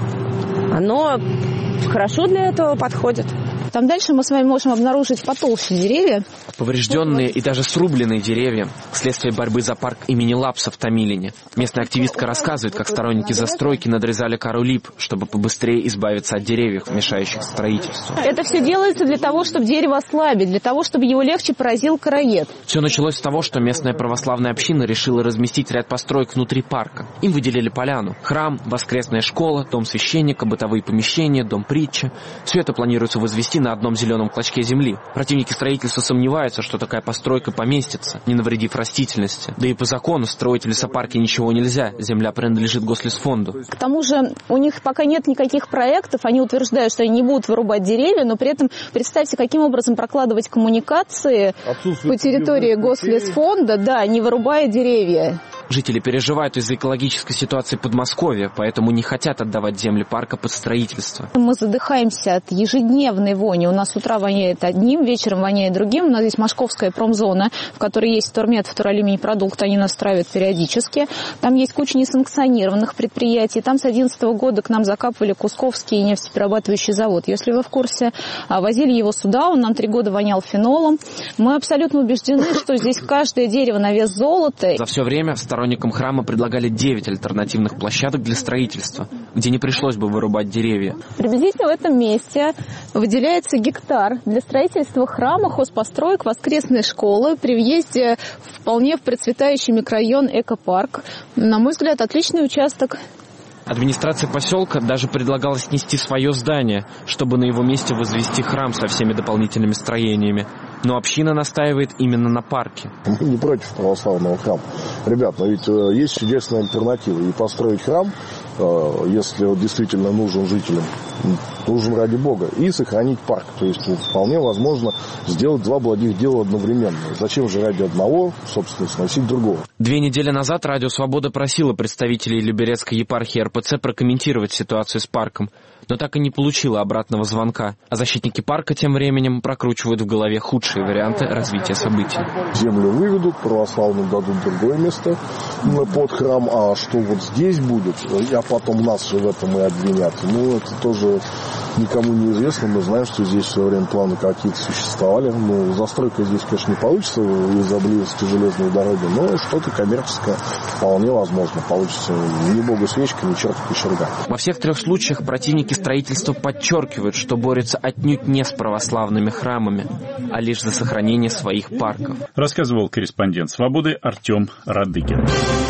Оно хорошо для этого подходит. Там дальше мы с вами можем обнаружить потолще деревья. Поврежденные и даже срубленные деревья – следствие борьбы за парк имени Лапса в Томилине. Местная активистка рассказывает, как сторонники застройки надрезали кору лип, чтобы побыстрее избавиться от деревьев, мешающих строительству. Это все делается для того, чтобы дерево ослабить, для того, чтобы его легче поразил короед. Все началось с того, что местная православная община решила разместить ряд построек внутри парка. Им выделили поляну. Храм, воскресная школа, дом священника, бытовые помещения, дом притчи. Все это планируется возвести на одном зеленом клочке земли. Противники строительства сомневаются, что такая постройка поместится, не навредив растительности. Да и по закону строить в лесопарке ничего нельзя, земля принадлежит Гослесфонду. К тому же у них пока нет никаких проектов, они утверждают, что они не будут вырубать деревья, но при этом представьте, каким образом прокладывать коммуникации по территории Гослесфонда, не вырубая деревья. Жители переживают из-за экологической ситуации Подмосковья, поэтому не хотят отдавать земли парка под строительство. Мы задыхаемся от ежедневной вони. У нас с утра воняет одним, вечером воняет другим. У нас здесь Мошковская промзона, в которой есть Втормет, второлюминий продукт, они настраивают периодически. Там есть куча несанкционированных предприятий. Там с 2011 года к нам закапывали Кусковский нефтеперерабатывающий завод. Если вы в курсе, возили его сюда, он нам 3 года вонял фенолом. Мы абсолютно убеждены, что здесь каждое дерево на вес золота. За все время сторонникам храма предлагали 9 альтернативных площадок для строительства, где не пришлось бы вырубать деревья. Приблизительно в этом месте выделяется гектар для строительства храма, хозпостроек, воскресной школы, при въезде вполне в процветающий микрорайон Экопарк. На мой взгляд, отличный участок. Администрация поселка даже предлагала снести свое здание, чтобы на его месте возвести храм со всеми дополнительными строениями. Но община настаивает именно на парке. Мы не против православного храма. Ребят, но ведь есть чудесная альтернатива. И построить храм, если он действительно нужен жителям, нужен ради Бога, и сохранить парк. То есть вполне возможно сделать 2 благих дела одновременно. Зачем же ради одного, собственно, сносить другого? 2 недели назад Радио Свобода просило представителей Люберецкой епархии РПЦ прокомментировать ситуацию с парком, но так и не получила обратного звонка. А защитники парка тем временем прокручивают в голове худшие варианты развития событий. Землю выведут, православным дадут другое место под храм, а что вот здесь будет, а потом нас же в этом и обвинят. Это тоже никому не известно. Мы знаем, что здесь все время планы какие-то существовали. Застройка здесь, конечно, не получится из-за близости железной дороги, но что-то коммерческое вполне возможно получится. Ни бога свечка, ни черт кочерга. Во всех 3 случаях противники строительства подчеркивают, что борются отнюдь не с православными храмами, а лишь за сохранение своих парков. Рассказывал корреспондент «Свободы» Артем Радыгин.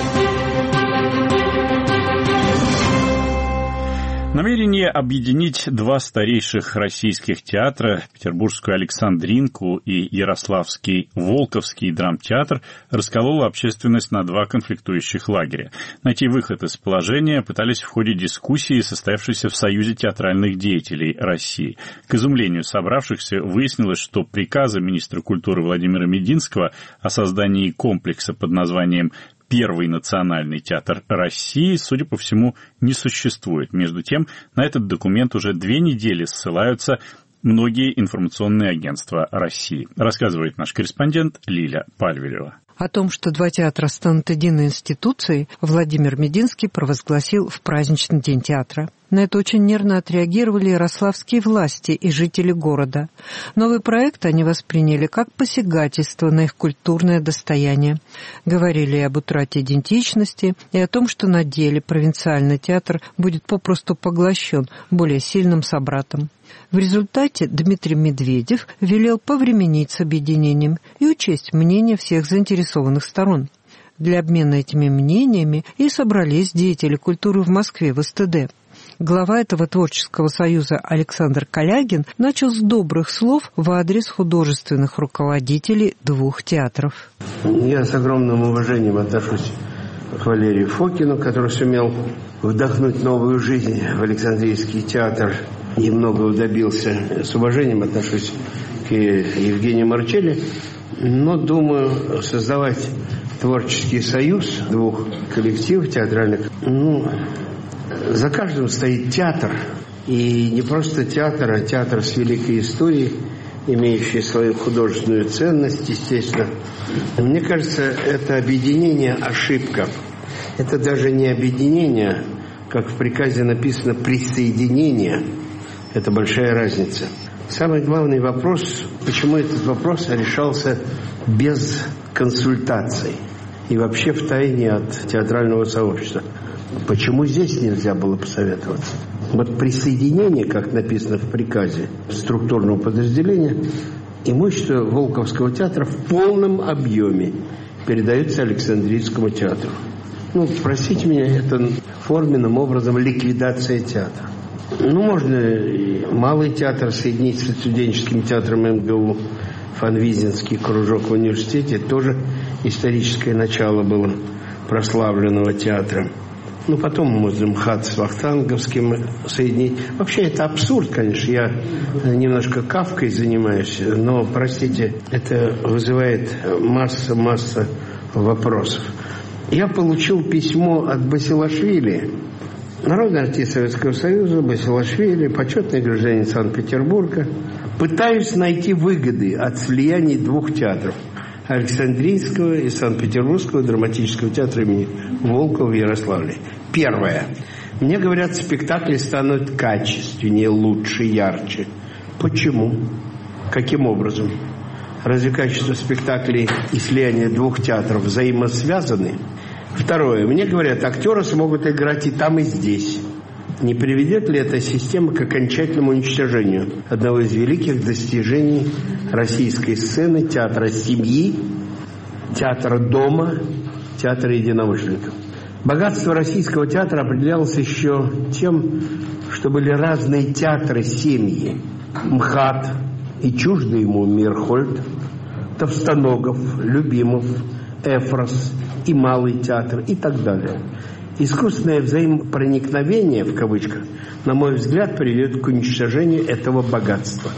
Намерение объединить 2 старейших российских театра, петербургскую Александринку и ярославский Волковский драмтеатр, раскололо общественность на 2 конфликтующих лагеря. Найти выход из положения пытались в ходе дискуссии, состоявшейся в Союзе театральных деятелей России. К изумлению собравшихся выяснилось, что приказа министра культуры Владимира Мединского о создании комплекса под названием «Первый национальный театр России», судя по всему, не существует. Между тем, на этот документ уже 2 недели ссылаются многие информационные агентства России. Рассказывает наш корреспондент Лиля Пальвелева. О том, что 2 театра станут единой институцией, Владимир Мединский провозгласил в праздничный день театра. На это очень нервно отреагировали ярославские власти и жители города. Новый проект они восприняли как посягательство на их культурное достояние. Говорили об утрате идентичности и о том, что на деле провинциальный театр будет попросту поглощен более сильным собратом. В результате Дмитрий Медведев велел повременить с объединением и учесть мнение всех заинтересованных сторон. Для обмена этими мнениями и собрались деятели культуры в Москве в СТД. Глава этого творческого союза Александр Калягин начал с добрых слов в адрес художественных руководителей 2 театров. Я с огромным уважением отношусь к Валерию Фокину, который сумел вдохнуть новую жизнь в Александрийский театр и многого добился. С уважением отношусь к Евгению Марчелли, но думаю, создавать творческий союз 2 коллективов театральных, За каждым стоит театр. И не просто театр, а театр с великой историей, имеющий свою художественную ценность, естественно. Мне кажется, это объединение ошибка. Это даже не объединение, как в приказе написано, присоединение. Это большая разница. Самый главный вопрос, почему этот вопрос решался без консультаций и вообще втайне от театрального сообщества. Почему здесь нельзя было посоветоваться? Вот присоединение, как написано в приказе структурного подразделения, имущество Волковского театра в полном объеме передается Александрийскому театру. Простите меня, это форменным образом ликвидация театра. Можно малый театр соединить с студенческим театром МГУ, Фанвизинский кружок в университете, тоже историческое начало было прославленного театра. Потом можно МХАТ с Вахтанговским соединить. Вообще это абсурд, конечно. Я немножко Кафкой занимаюсь, но, простите, это вызывает масса вопросов. Я получил письмо от Басилашвили, народный артист Советского Союза, Басилашвили, почетный гражданин Санкт-Петербурга. Пытаюсь найти выгоды от слияния двух театров. Александрийского и Санкт-Петербургского драматического театра имени Волкова в Ярославле. Первое. Мне говорят, спектакли станут качественнее, лучше, ярче. Почему? Каким образом? Разве качество спектаклей и слияние двух театров взаимосвязаны? Второе. Мне говорят, актеры смогут играть и там, и здесь. Не приведет ли эта система к окончательному уничтожению одного из великих достижений российской сцены, театра семьи, театра дома, театра единомышленников? Богатство российского театра определялось еще тем, что были разные театры-семьи. МХАТ и чуждый ему Мирхольд, Товстоногов, Любимов, Эфрос и Малый театр и так далее. Искусственное взаимопроникновение, в кавычках, на мой взгляд, приведет к уничтожению этого богатства.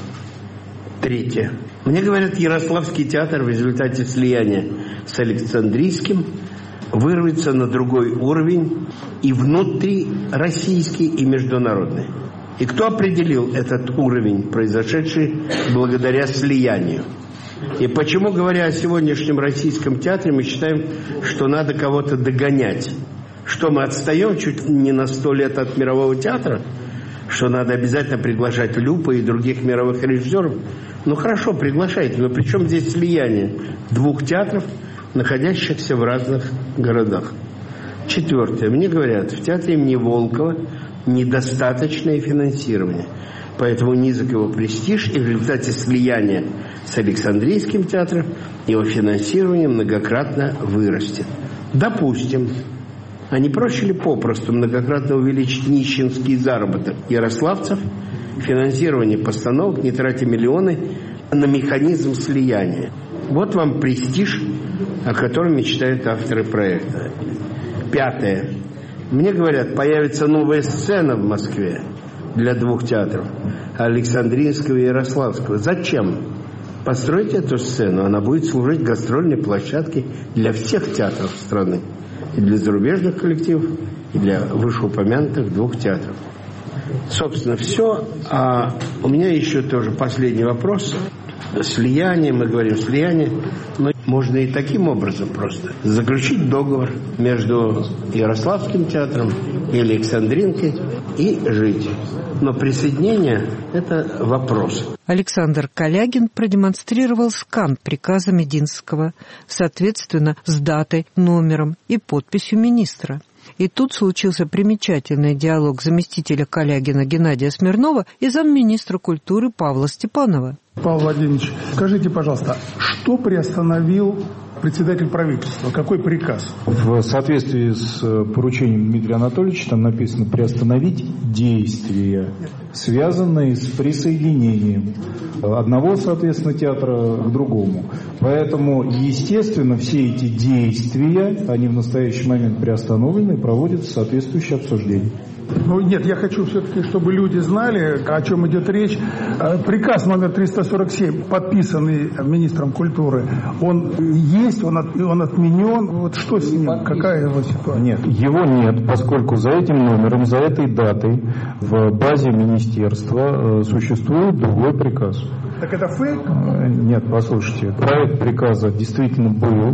Третье. Мне говорят, Ярославский театр в результате слияния с Александрийским вырвется на другой уровень и внутрироссийский, и международный. И кто определил этот уровень, произошедший благодаря слиянию? И почему, говоря о сегодняшнем российском театре, мы считаем, что надо кого-то догонять? Что мы отстаем чуть не на 100 лет от мирового театра? Что надо обязательно приглашать Люпа и других мировых режиссеров? Хорошо, приглашайте, но при чем здесь слияние двух театров, находящихся в разных городах? Четвертое. Мне говорят, в театре имени Волкова недостаточное финансирование. Поэтому низок его престиж, и в результате слияния с Александрийским театром его финансирование многократно вырастет. Допустим. А не проще ли попросту многократно увеличить нищенский заработок ярославцев, финансирование постановок, не тратя миллионы на механизм слияния? Вот вам престиж, о котором мечтают авторы проекта. Пятое. Мне говорят, появится новая сцена в Москве для двух театров, Александринского и Ярославского. Зачем? Постройте эту сцену, она будет служить гастрольной площадкой для всех театров страны. И для зарубежных коллективов, и для вышеупомянутых двух театров. Собственно, все. А у меня еще тоже последний вопрос. Слияние, мы говорим слияние, но можно и таким образом просто заключить договор между Ярославским театром и Александринкой и жить. Но присоединение – это вопрос. Александр Калягин продемонстрировал скан приказа Мединского, соответственно, с датой, номером и подписью министра. И тут случился примечательный диалог заместителя Калягина Геннадия Смирнова и замминистра культуры Павла Степанова. Павел Владимирович, скажите, пожалуйста, что приостановил председатель правительства? Какой приказ? В соответствии с поручением Дмитрия Анатольевича там написано «приостановить действие». связанные с присоединением одного, соответственно, театра к другому. Поэтому, естественно, все эти действия, они в настоящий момент приостановлены и проводятся соответствующее обсуждение. Ну нет, я хочу все-таки, чтобы люди знали, о чем идет речь. Приказ номер 347, подписанный министром культуры, он есть, он отменен. Вот что с ним? Какая его ситуация? Нет, его нет, поскольку за этим номером, за этой датой в базе министерства существует другой приказ. Так это фейк? Нет, послушайте, проект приказа действительно был.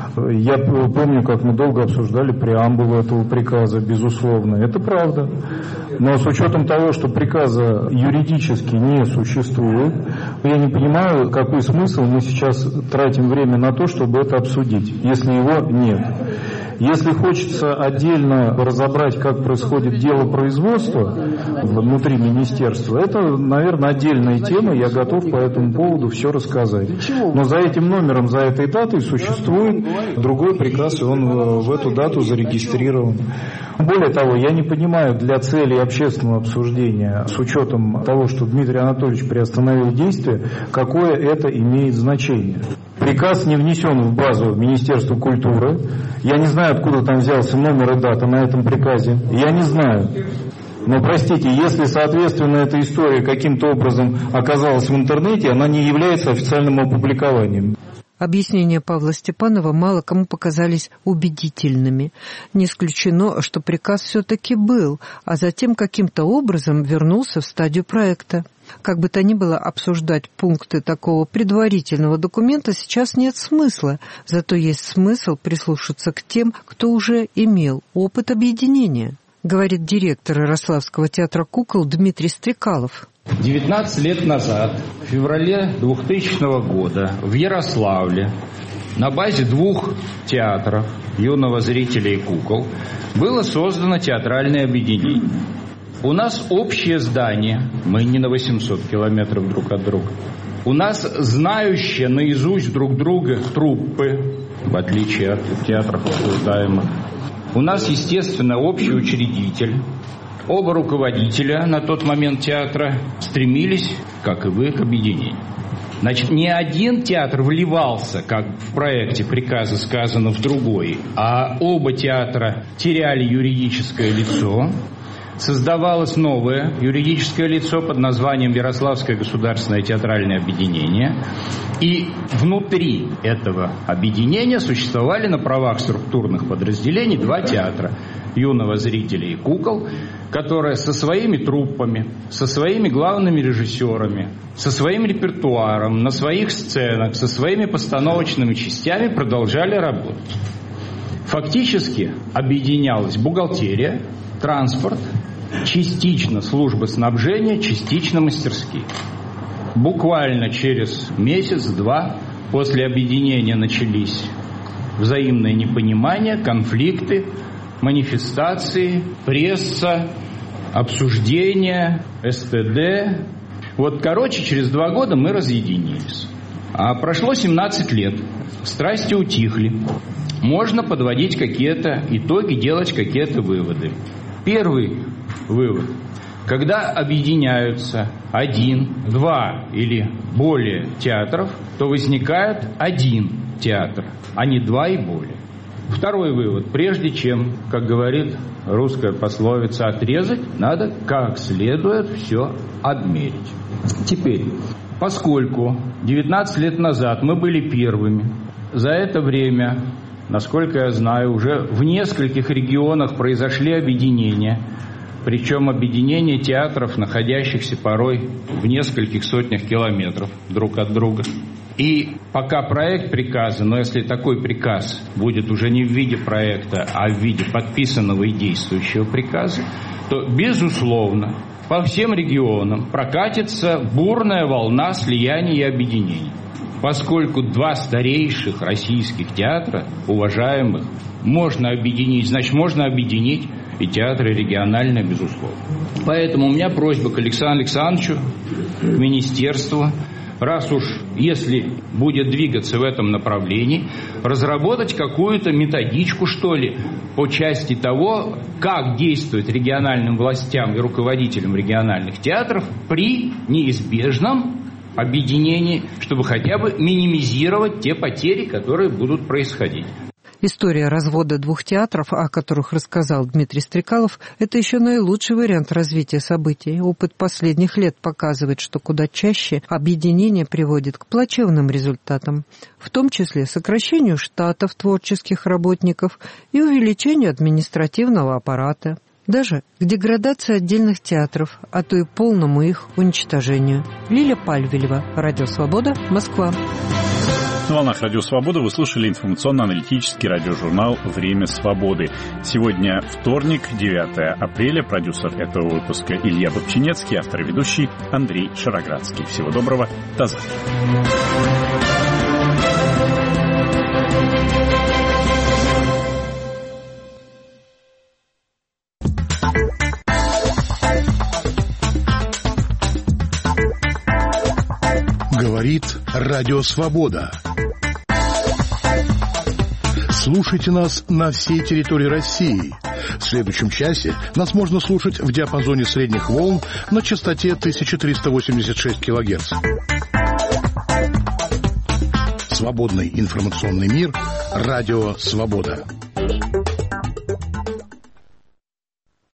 Я помню, как мы долго обсуждали преамбулу этого приказа, безусловно. Это правда. Но с учетом того, что приказа юридически не существует, я не понимаю, какой смысл мы сейчас тратим время на то, чтобы это обсудить, если его нет. Если хочется отдельно разобрать, как происходит дело производства внутри министерства, это, наверное, отдельная тема, я готов по этому поводу все рассказать. Но за этим номером, за этой датой существует другой приказ, и он в эту дату зарегистрирован. Более того, я не понимаю, для целей общественного обсуждения, с учетом того, что Дмитрий Анатольевич приостановил действие, какое это имеет значение. Приказ не внесен в базу Министерства культуры. Я не знаю, откуда там взялся номер и дата на этом приказе. Я не знаю. Но, простите, если, соответственно, эта история каким-то образом оказалась в интернете, она не является официальным опубликованием. Объяснения Павла Степанова мало кому показались убедительными. Не исключено, что приказ все-таки был, а затем каким-то образом вернулся в стадию проекта. Как бы то ни было, обсуждать пункты такого предварительного документа сейчас нет смысла, зато есть смысл прислушаться к тем, кто уже имел опыт объединения, говорит директор Ярославского театра кукол Дмитрий Стрекалов. 19 лет назад, в феврале 2000 года, в Ярославле, на базе 2 театров юного зрителя и кукол, было создано театральное объединение. У нас общее здание, мы не на 800 километров друг от друга. У нас знающие наизусть друг друга труппы, в отличие от театров обсуждаемых. У нас, естественно, общий учредитель. Оба руководителя на тот момент театра стремились, как и вы, к объединению. Значит, не один театр вливался, как в проекте приказа сказано, в другой, а оба театра теряли юридическое лицо. Создавалось новое юридическое лицо под названием Ярославское государственное театральное объединение. И внутри этого объединения существовали на правах структурных подразделений 2 театра юного зрителя и кукол, которые со своими труппами, со своими главными режиссерами, со своим репертуаром, на своих сценах, со своими постановочными частями продолжали работать. Фактически объединялась бухгалтерия, транспорт, частично служба снабжения, частично мастерские. Буквально через месяц-два после объединения начались взаимное непонимание, конфликты, манифестации, пресса, обсуждения, СТД. Вот, короче, через 2 года мы разъединились. А прошло 17 лет, страсти утихли. Можно подводить какие-то итоги, делать какие-то выводы. Первый вывод. Когда объединяются 1, 2 или более театров, то возникает 1 театр, а не 2 и более. Второй вывод. Прежде чем, как говорит русская пословица, отрезать, надо как следует все обмерить. Теперь, поскольку 19 лет назад мы были первыми, за это время, насколько я знаю, уже в нескольких регионах произошли объединения, причем объединения театров, находящихся порой в нескольких сотнях километров друг от друга. И пока проект приказа, но если такой приказ будет уже не в виде проекта, а в виде подписанного и действующего приказа, то, безусловно, по всем регионам прокатится бурная волна слияний и объединений. Поскольку 2 старейших российских театра, уважаемых, можно объединить, значит, можно объединить и театры региональные, безусловно. Поэтому у меня просьба к Александру Александровичу, к министерству, раз уж если будет двигаться в этом направлении, разработать какую-то методичку, что ли, по части того, как действовать региональным властям и руководителям региональных театров при неизбежном объединении, чтобы хотя бы минимизировать те потери, которые будут происходить. История развода двух театров, о которых рассказал Дмитрий Стрекалов, это еще наилучший вариант развития событий. Опыт последних лет показывает, что куда чаще объединение приводит к плачевным результатам, в том числе сокращению штатов творческих работников и увеличению административного аппарата, даже к деградации отдельных театров, а то и полному их уничтожению. Лиля Пальвелева, Радио Свобода, Москва. На волнах Радио Свобода вы слушали информационно-аналитический радиожурнал «Время свободы». Сегодня вторник, 9 апреля. Продюсер этого выпуска Илья Бобчинецкий, автор и ведущий Андрей Шароградский. Всего доброго. До завтра. Говорит Радио Свобода. Слушайте нас на всей территории России. В следующем часе нас можно слушать в диапазоне средних волн на частоте 1386 кГц. Свободный информационный мир. Радио Свобода.